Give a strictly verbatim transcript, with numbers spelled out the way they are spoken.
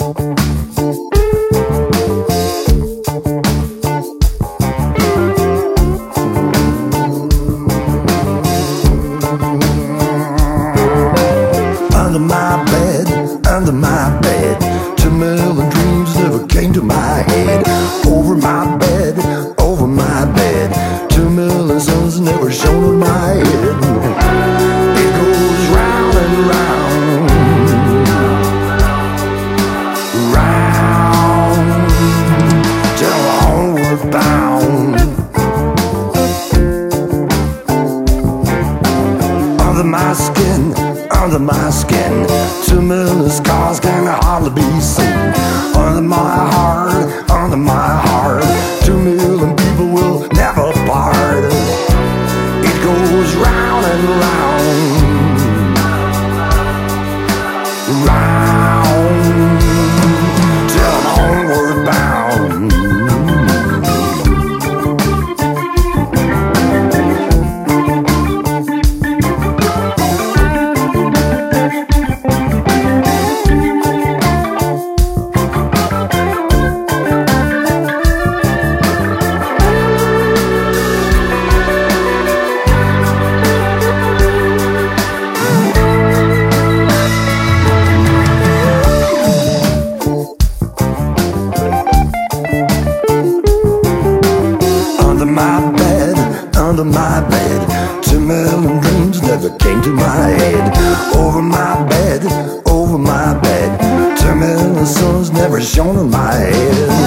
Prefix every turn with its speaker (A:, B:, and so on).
A: Under my bed, under my bed, two million dreams never came to my head. Over my bed, over my bed, two million suns never shone on my head. It goes round and round, round, till homeward bound. Under my skin, under my skin, two million scars can hardly be seen. Under my heart, under my heart, two million people will never part. It goes round and round, round, till I'm homeward bound. Under my bed, two million dreams never came to my head. Over my bed, over my bed, two million suns never shone on my head.